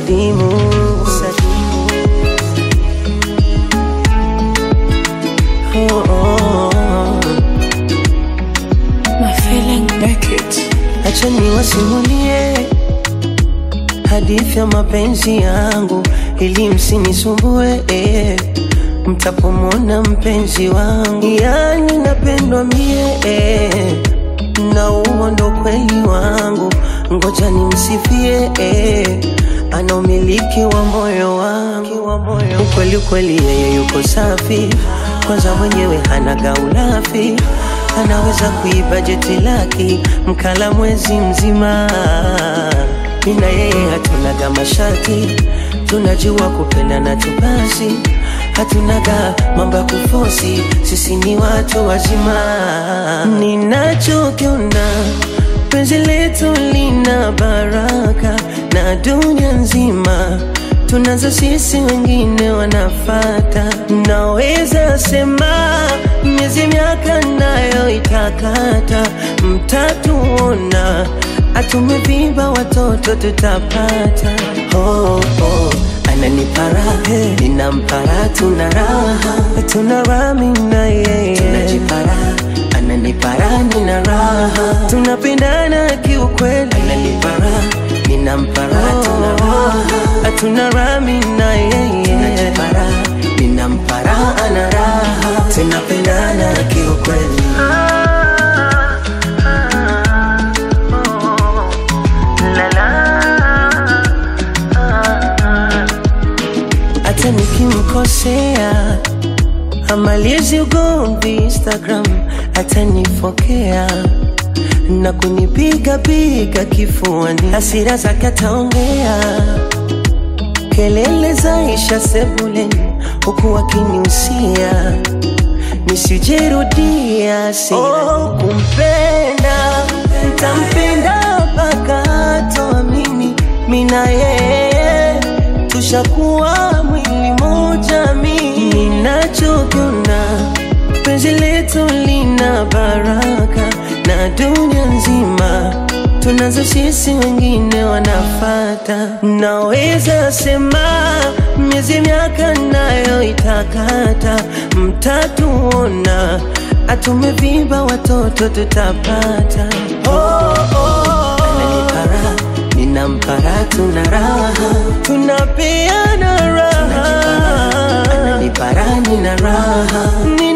sadimu. Oh, oh, oh. My feeling Beckett. Acha niwasimulie hadithi ya mapenzi yangu ili msinisumbue, mtapomwona mpenzi wangu. Yani napendwa mie, na huo ndo kweli wangu. Ngoja nimsifie, ana umiliki wa moyo wangu. Ukweli ukweli yeye yuko safi, kwanza mwenyewe hana gaulafi. Anaweza kuiba jeti laki mkala mwezi mzima. Mina yeye hatunaga mashati, tunajua kupendana tu basi. Hatunaga mambo ya kufosi, sisi ni watu wazima. Ninachokiona penzi letu lina baraka, na dunia nzima tunazo sisi, wengine wanafata. Naweza sema miezi miaka nayo itakata, mtatuona atumevimba watoto tutapata. Oh, oh, ananipara, ninampara, tuna raha mina yeye. Tunajipara, ananipara, nina raha. Tunapendana kiukweli, ananipara, ninampara, tuna raha mina yeye. Tunajipara, ninampara, ana raha. Tunapendana kiukweli. Hata nikimkosea amalizi ugomvi Instagram, atanifokea na kunipiga piga kifuani. Hasira zake ataongea, kelele zaisha sebuleni, huku akiniusia nisijerudia. Oh, kumpenda ntampenda mpaka hatoamini. Mina yeye tushakuwa mwili moja. Ninachokiona penzi letu lina baraka, na dunia nzima tunazo sisi, wengine wanafata. Naweza sema miezi miaka nayo itakata, mtatuona atumevimba watoto tutapata. Oh, oh, ananipara, ninampara, tuna raha. Tunapeana raha, ananipara, nina raha.